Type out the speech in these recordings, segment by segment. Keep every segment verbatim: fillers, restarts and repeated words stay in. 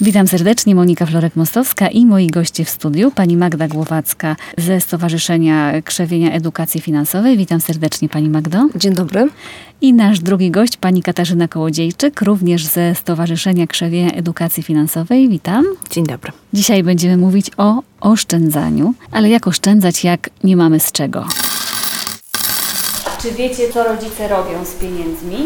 Witam serdecznie, Monika Florek-Mostowska i moi goście w studiu, pani Magda Głowacka ze Stowarzyszenia Krzewienia Edukacji Finansowej. Witam serdecznie, pani Magdo. Dzień dobry. I nasz drugi gość, pani Katarzyna Kołodziejczyk, również ze Stowarzyszenia Krzewienia Edukacji Finansowej. Witam. Dzień dobry. Dzisiaj będziemy mówić o oszczędzaniu, ale jak oszczędzać, jak nie mamy z czego? Czy wiecie, co rodzice robią z pieniędzmi?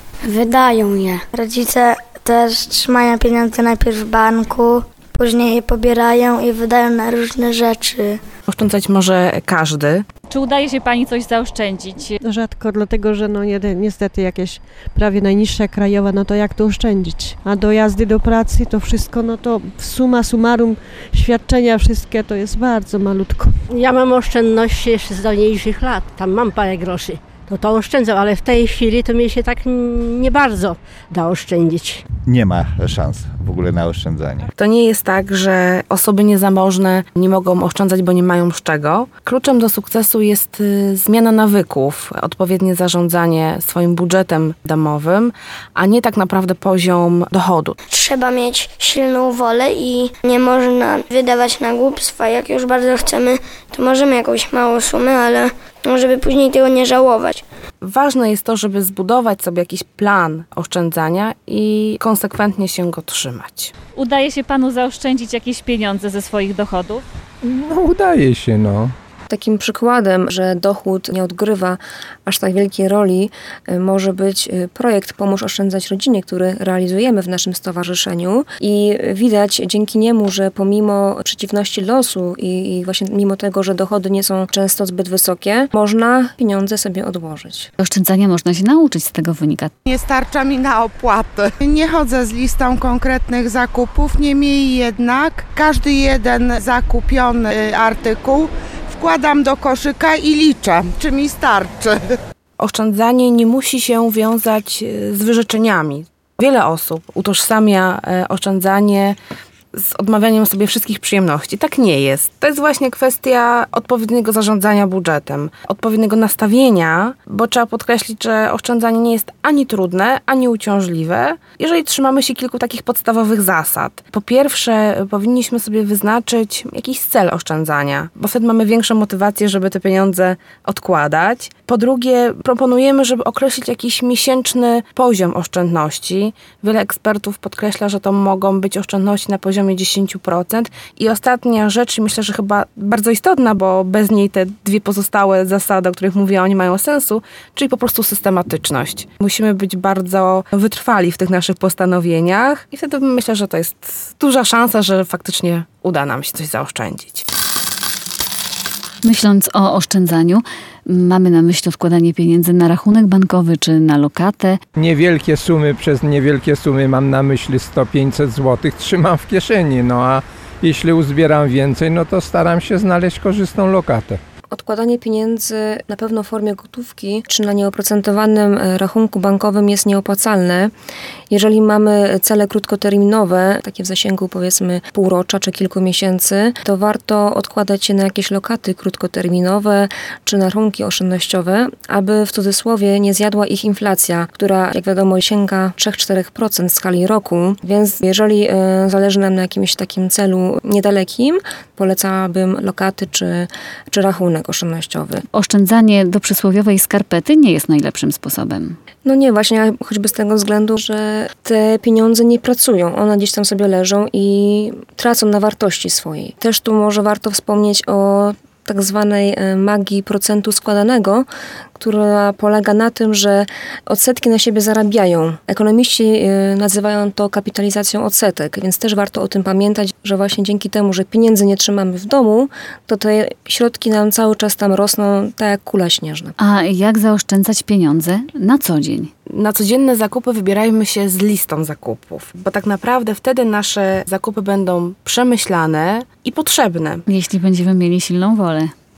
Wydają je. Rodzice też trzymają pieniądze najpierw w banku, później je pobierają i wydają na różne rzeczy. Oszczędzać może każdy. Czy udaje się pani coś zaoszczędzić? Rzadko, dlatego że no niestety jakieś prawie najniższa krajowa, no to jak to oszczędzić? A do jazdy do pracy to wszystko, no to summa summarum świadczenia wszystkie to jest bardzo malutko. Ja mam oszczędności jeszcze z dawniejszych lat, tam mam parę groszy. To to oszczędzam, ale w tej chwili to mi się tak nie bardzo da oszczędzić. Nie ma szans w ogóle na oszczędzanie. To nie jest tak, że osoby niezamożne nie mogą oszczędzać, bo nie mają z czego. Kluczem do sukcesu jest y, zmiana nawyków, odpowiednie zarządzanie swoim budżetem domowym, a nie tak naprawdę poziom dochodu. Trzeba mieć silną wolę i nie można wydawać na głupstwa. Jak już bardzo chcemy, to możemy jakąś małą sumę, ale żeby później tego nie żałować. Ważne jest to, żeby zbudować sobie jakiś plan oszczędzania i konsekwentnie się go trzymać. Udaje się panu zaoszczędzić jakieś pieniądze ze swoich dochodów? No udaje się, no. Takim przykładem, że dochód nie odgrywa aż tak wielkiej roli, może być projekt Pomóż oszczędzać rodzinie, który realizujemy w naszym stowarzyszeniu i widać dzięki niemu, że pomimo przeciwności losu i, i właśnie mimo tego, że dochody nie są często zbyt wysokie, można pieniądze sobie odłożyć. Oszczędzania można się nauczyć, z tego wynika. Nie starcza mi na opłatę. Nie chodzę z listą konkretnych zakupów, niemniej jednak każdy jeden zakupiony artykuł wkładam do koszyka i liczę, czy mi starczy. Oszczędzanie nie musi się wiązać z wyrzeczeniami. Wiele osób utożsamia oszczędzanie z odmawianiem sobie wszystkich przyjemności. Tak nie jest. To jest właśnie kwestia odpowiedniego zarządzania budżetem, odpowiedniego nastawienia, bo trzeba podkreślić, że oszczędzanie nie jest ani trudne, ani uciążliwe, jeżeli trzymamy się kilku takich podstawowych zasad. Po pierwsze, powinniśmy sobie wyznaczyć jakiś cel oszczędzania, bo wtedy mamy większą motywację, żeby te pieniądze odkładać. Po drugie, proponujemy, żeby określić jakiś miesięczny poziom oszczędności. Wiele ekspertów podkreśla, że to mogą być oszczędności na poziomie dziesięć procent. I ostatnia rzecz, myślę, że chyba bardzo istotna, bo bez niej te dwie pozostałe zasady, o których mówiłam, nie mają sensu, czyli po prostu systematyczność. Musimy być bardzo wytrwali w tych naszych postanowieniach i wtedy myślę, że to jest duża szansa, że faktycznie uda nam się coś zaoszczędzić. Myśląc o oszczędzaniu, mamy na myśli odkładanie pieniędzy na rachunek bankowy czy na lokatę. Niewielkie sumy, przez niewielkie sumy mam na myśli sto pięćset złotych, trzymam w kieszeni, no a jeśli uzbieram więcej, no to staram się znaleźć korzystną lokatę. Odkładanie pieniędzy na pewno w formie gotówki czy na nieoprocentowanym rachunku bankowym jest nieopłacalne. Jeżeli mamy cele krótkoterminowe, takie w zasięgu powiedzmy półrocza czy kilku miesięcy, to warto odkładać je na jakieś lokaty krótkoterminowe czy na rachunki oszczędnościowe, aby w cudzysłowie nie zjadła ich inflacja, która jak wiadomo sięga trzy do czterech procent w skali roku. Więc jeżeli e, zależy nam na jakimś takim celu niedalekim, polecałabym lokaty czy, czy rachunek oszczędnościowy. Oszczędzanie do przysłowiowej skarpety nie jest najlepszym sposobem. No nie, właśnie choćby z tego względu, że te pieniądze nie pracują. One gdzieś tam sobie leżą i tracą na wartości swojej. Też tu może warto wspomnieć o tak zwanej magii procentu składanego, która polega na tym, że odsetki na siebie zarabiają. Ekonomiści nazywają to kapitalizacją odsetek, więc też warto o tym pamiętać, że właśnie dzięki temu, że pieniędzy nie trzymamy w domu, to te środki nam cały czas tam rosną tak jak kula śnieżna. A jak zaoszczędzać pieniądze na co dzień? Na codzienne zakupy wybierajmy się z listą zakupów, bo tak naprawdę wtedy nasze zakupy będą przemyślane i potrzebne. Jeśli będziemy mieli silną wolę.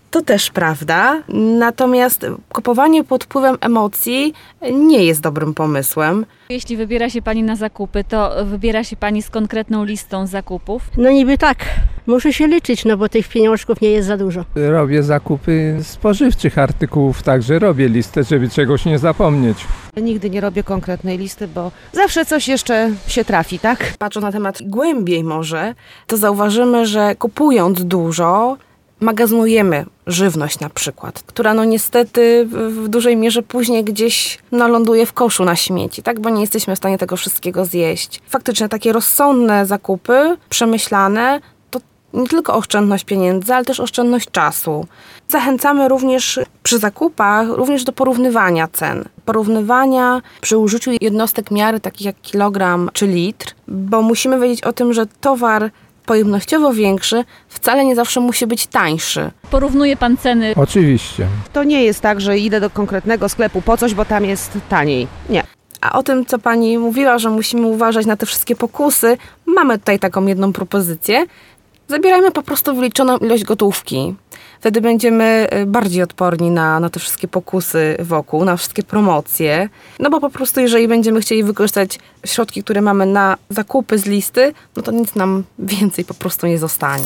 To też prawda, natomiast kupowanie pod wpływem emocji nie jest dobrym pomysłem. Jeśli wybiera się Pani na zakupy, to wybiera się Pani z konkretną listą zakupów? No niby tak, muszę się liczyć, no bo tych pieniążków nie jest za dużo. Robię zakupy spożywczych artykułów, także robię listę, żeby czegoś nie zapomnieć. Nigdy nie robię konkretnej listy, bo zawsze coś jeszcze się trafi, tak? Patrząc na temat głębiej może, to zauważymy, że kupując dużo, magazynujemy żywność na przykład, która no niestety w dużej mierze później gdzieś no, ląduje w koszu na śmieci, tak? Bo nie jesteśmy w stanie tego wszystkiego zjeść. Faktycznie takie rozsądne zakupy, przemyślane, to nie tylko oszczędność pieniędzy, ale też oszczędność czasu. Zachęcamy również przy zakupach również do porównywania cen. Porównywania przy użyciu jednostek miary takich jak kilogram czy litr, bo musimy wiedzieć o tym, że towar pojemnościowo większy wcale nie zawsze musi być tańszy. Porównuje Pan ceny? Oczywiście. To nie jest tak, że idę do konkretnego sklepu po coś, bo tam jest taniej. Nie. A o tym, co Pani mówiła, że musimy uważać na te wszystkie pokusy, mamy tutaj taką jedną propozycję. Zabierajmy po prostu wyliczoną ilość gotówki. Wtedy będziemy bardziej odporni na, na te wszystkie pokusy wokół, na wszystkie promocje. No bo po prostu jeżeli będziemy chcieli wykorzystać środki, które mamy na zakupy z listy, no to nic nam więcej po prostu nie zostanie.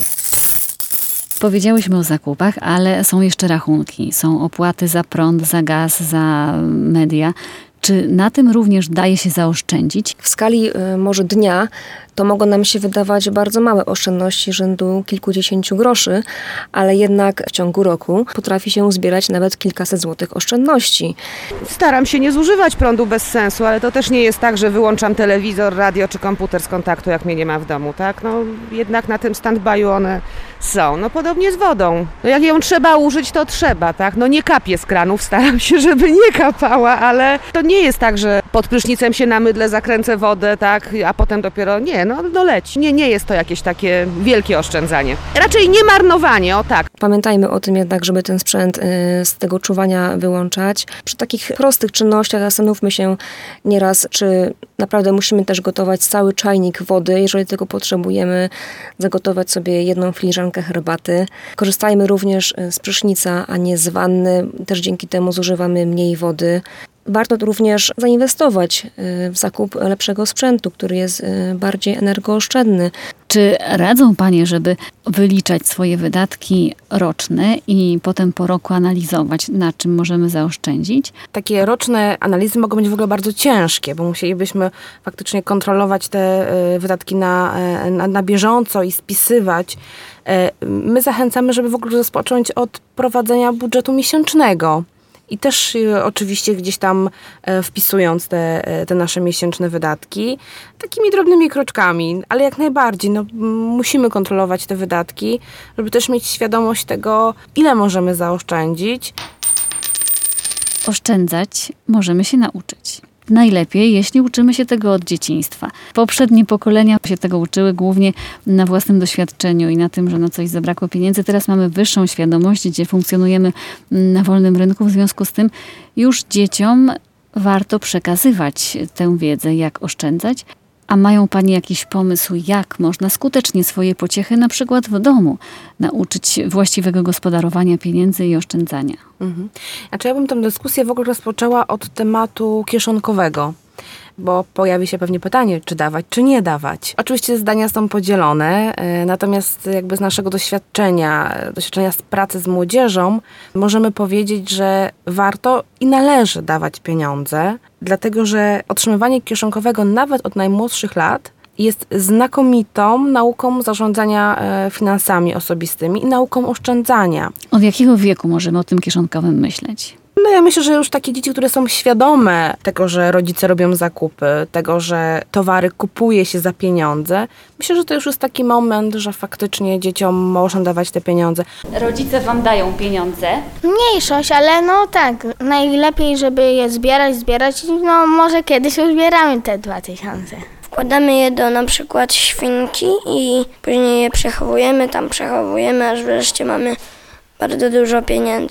Powiedziałyśmy o zakupach, ale są jeszcze rachunki. Są opłaty za prąd, za gaz, za media. Czy na tym również daje się zaoszczędzić? W skali y, może dnia to mogą nam się wydawać bardzo małe oszczędności rzędu kilkudziesięciu groszy, ale jednak w ciągu roku potrafi się uzbierać nawet kilkaset złotych oszczędności. Staram się nie zużywać prądu bez sensu, ale to też nie jest tak, że wyłączam telewizor, radio czy komputer z kontaktu, jak mnie nie ma w domu, tak? No jednak na tym stand-by'u one są. No podobnie z wodą. No jak ją trzeba użyć, to trzeba, tak? No nie kapię z kranów, staram się, żeby nie kapała, ale to nie jest tak, że pod prysznicem się namydlę, zakręcę wodę, tak? A potem dopiero nie, no, no leci. Nie, nie jest to jakieś takie wielkie oszczędzanie. Raczej nie marnowanie, o tak. Pamiętajmy o tym jednak, żeby ten sprzęt y, z tego czuwania wyłączać. Przy takich prostych czynnościach zastanówmy się nieraz, czy naprawdę musimy też gotować cały czajnik wody, jeżeli tego potrzebujemy, zagotować sobie jedną filiżankę herbaty. Korzystajmy również z prysznica, a nie z wanny. Też dzięki temu zużywamy mniej wody. Warto również zainwestować w zakup lepszego sprzętu, który jest bardziej energooszczędny. Czy radzą Panie, żeby wyliczać swoje wydatki roczne i potem po roku analizować, na czym możemy zaoszczędzić? Takie roczne analizy mogą być w ogóle bardzo ciężkie, bo musielibyśmy faktycznie kontrolować te wydatki na, na, na bieżąco i spisywać. My zachęcamy, żeby w ogóle rozpocząć od prowadzenia budżetu miesięcznego. I też y, oczywiście gdzieś tam e, wpisując te, e, te nasze miesięczne wydatki, takimi drobnymi kroczkami, ale jak najbardziej no, m, musimy kontrolować te wydatki, żeby też mieć świadomość tego, ile możemy zaoszczędzić. Oszczędzać możemy się nauczyć. Najlepiej, jeśli uczymy się tego od dzieciństwa. Poprzednie pokolenia się tego uczyły głównie na własnym doświadczeniu i na tym, że na coś zabrakło pieniędzy. Teraz mamy wyższą świadomość, gdzie funkcjonujemy na wolnym rynku. W związku z tym już dzieciom warto przekazywać tę wiedzę, jak oszczędzać. A mają Panie jakiś pomysł, jak można skutecznie swoje pociechy, na przykład w domu, nauczyć właściwego gospodarowania pieniędzy i oszczędzania? Mhm. Znaczy ja bym tę dyskusję w ogóle rozpoczęła od tematu kieszonkowego, bo pojawi się pewnie pytanie, czy dawać, czy nie dawać. Oczywiście zdania są podzielone, natomiast jakby z naszego doświadczenia, doświadczenia z pracy z młodzieżą, możemy powiedzieć, że warto i należy dawać pieniądze, dlatego że otrzymywanie kieszonkowego nawet od najmłodszych lat jest znakomitą nauką zarządzania finansami osobistymi i nauką oszczędzania. Od jakiego wieku możemy o tym kieszonkowym myśleć? No ja myślę, że już takie dzieci, które są świadome tego, że rodzice robią zakupy, tego, że towary kupuje się za pieniądze, myślę, że to już jest taki moment, że faktycznie dzieciom można dawać te pieniądze. Rodzice Wam dają pieniądze? Mniejszość, ale no tak, najlepiej, żeby je zbierać, zbierać, no może kiedyś uzbieramy te dwa tysiące. Wkładamy je do na przykład świnki i później je przechowujemy, tam przechowujemy, aż wreszcie mamy bardzo dużo pieniędzy.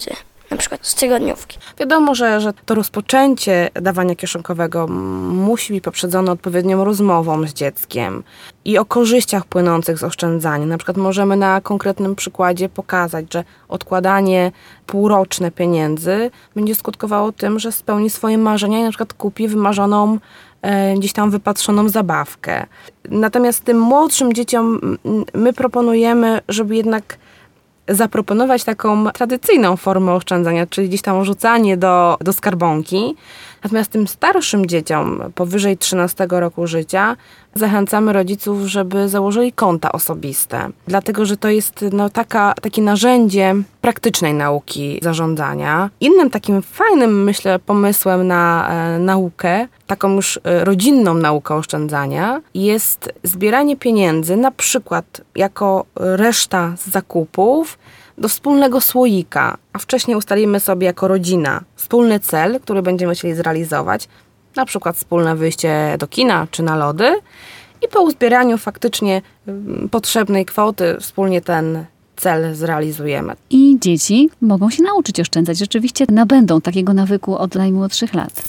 na przykład z tygodniówki. Wiadomo, że, że to rozpoczęcie dawania kieszonkowego musi być poprzedzone odpowiednią rozmową z dzieckiem i o korzyściach płynących z oszczędzania. Na przykład możemy na konkretnym przykładzie pokazać, że odkładanie półroczne pieniędzy będzie skutkowało tym, że spełni swoje marzenia i na przykład kupi wymarzoną, e, gdzieś tam wypatrzoną zabawkę. Natomiast tym młodszym dzieciom my proponujemy, żeby jednak zaproponować taką tradycyjną formę oszczędzania, czyli gdzieś tam rzucanie do, do skarbonki. Natomiast tym starszym dzieciom, powyżej trzynastego roku życia, zachęcamy rodziców, żeby założyli konta osobiste. Dlatego, że to jest no, taka, takie narzędzie praktycznej nauki zarządzania. Innym takim fajnym, myślę, pomysłem na e, naukę, taką już e, rodzinną naukę oszczędzania, jest zbieranie pieniędzy, na przykład jako reszta z zakupów, do wspólnego słoika, a wcześniej ustalimy sobie jako rodzina wspólny cel, który będziemy chcieli zrealizować, na przykład wspólne wyjście do kina czy na lody i po uzbieraniu faktycznie potrzebnej kwoty wspólnie ten cel zrealizujemy. I dzieci mogą się nauczyć oszczędzać. Rzeczywiście nabędą takiego nawyku od najmłodszych lat.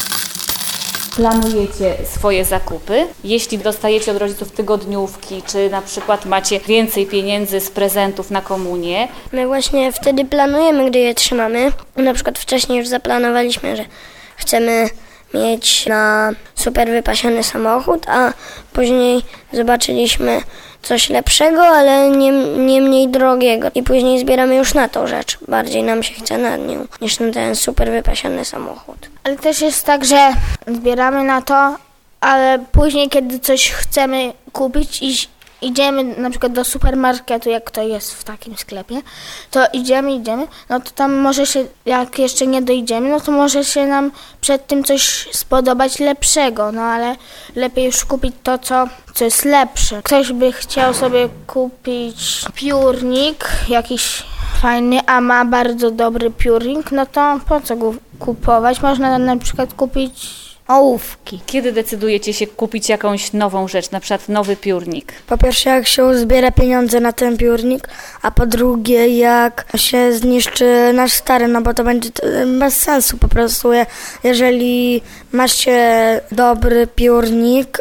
Planujecie swoje zakupy. Jeśli dostajecie od rodziców tygodniówki, czy na przykład macie więcej pieniędzy z prezentów na komunię. My właśnie wtedy planujemy, gdy je trzymamy. Na przykład wcześniej już zaplanowaliśmy, że chcemy mieć na super wypasiony samochód, a później zobaczyliśmy coś lepszego, ale nie, nie mniej drogiego. I później zbieramy już na tą rzecz. Bardziej nam się chce na nią, niż na ten super wypasiony samochód. Ale też jest tak, że zbieramy na to, ale później, kiedy coś chcemy kupić i idziemy na przykład do supermarketu, jak to jest w takim sklepie, to idziemy, idziemy, no to tam może się, jak jeszcze nie dojdziemy, no to może się nam przed tym coś spodobać lepszego, no ale lepiej już kupić to, co, co jest lepsze. Ktoś by chciał sobie kupić piórnik jakiś fajny, a ma bardzo dobry piórnik, no to po co go kupować? Można na przykład kupić ołówki. Kiedy decydujecie się kupić jakąś nową rzecz, na przykład nowy piórnik? Po pierwsze, jak się uzbiera pieniądze na ten piórnik, a po drugie, jak się zniszczy nasz stary, no bo to będzie bez sensu po prostu. Jeżeli ma się dobry piórnik,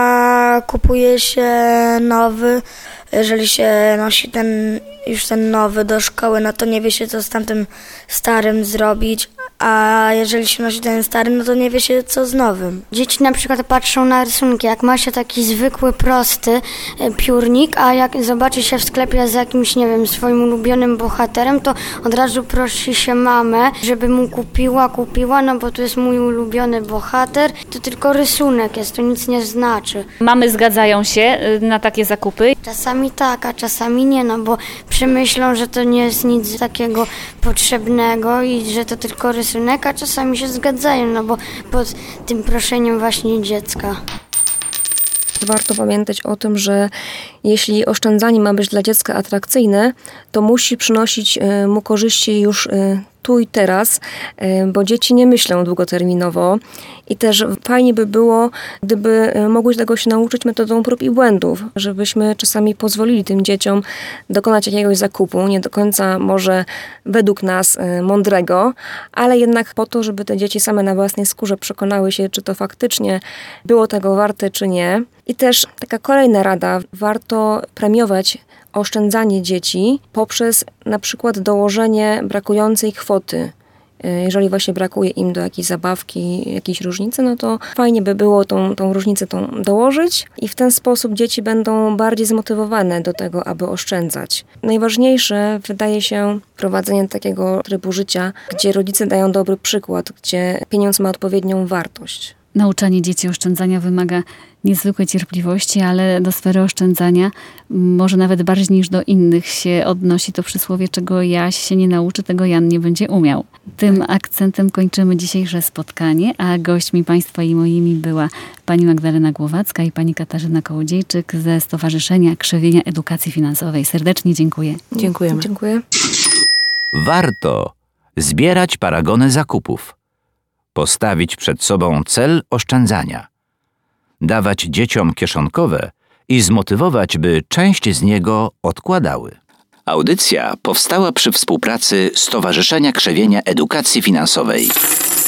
a kupuje się nowy, jeżeli się nosi ten już ten nowy do szkoły, no to nie wie się, co z tamtym starym zrobić, a jeżeli się nosi ten stary, no to nie wie się, co z nowym. Dzieci na przykład patrzą na rysunki, jak ma się taki zwykły, prosty piórnik, a jak zobaczy się w sklepie z jakimś, nie wiem, swoim ulubionym bohaterem, to od razu prosi się mamę, żeby mu kupiła, kupiła, no bo to jest mój ulubiony bohater, to tylko rysunek jest, to nic nie znaczy. Mamy zgadzają się na takie zakupy? Czasami tak, a czasami nie, no bo przemyślą, że to nie jest nic takiego potrzebnego i że to tylko rysunek, a czasami się zgadzają, no bo pod tym proszeniem właśnie dziecka. Warto pamiętać o tym, że jeśli oszczędzanie ma być dla dziecka atrakcyjne, to musi przynosić mu korzyści już tu i teraz, bo dzieci nie myślą długoterminowo i też fajnie by było, gdyby mogły tego się nauczyć metodą prób i błędów, żebyśmy czasami pozwolili tym dzieciom dokonać jakiegoś zakupu, nie do końca może według nas mądrego, ale jednak po to, żeby te dzieci same na własnej skórze przekonały się, czy to faktycznie było tego warte, czy nie. I też taka kolejna rada, warto premiować oszczędzanie dzieci poprzez na przykład dołożenie brakującej kwoty. Jeżeli właśnie brakuje im do jakiejś zabawki, jakiejś różnicy, no to fajnie by było tą, tą różnicę tą dołożyć i w ten sposób dzieci będą bardziej zmotywowane do tego, aby oszczędzać. Najważniejsze wydaje się prowadzenie takiego trybu życia, gdzie rodzice dają dobry przykład, gdzie pieniądz ma odpowiednią wartość. Nauczanie dzieci oszczędzania wymaga niezwykłej cierpliwości, ale do sfery oszczędzania może nawet bardziej niż do innych się odnosi to przysłowie, czego Jaś się nie nauczy, tego Jan nie będzie umiał. Tym akcentem kończymy dzisiejsze spotkanie, a gośćmi Państwa i moimi była pani Magdalena Głowacka i pani Katarzyna Kołodziejczyk ze Stowarzyszenia Krzewienia Edukacji Finansowej. Serdecznie dziękuję. Dziękujemy. Dziękuję. Warto zbierać paragony zakupów. Postawić przed sobą cel oszczędzania. Dawać dzieciom kieszonkowe i zmotywować, by część z niego odkładały. Audycja powstała przy współpracy Stowarzyszenia Krzewienia Edukacji Finansowej.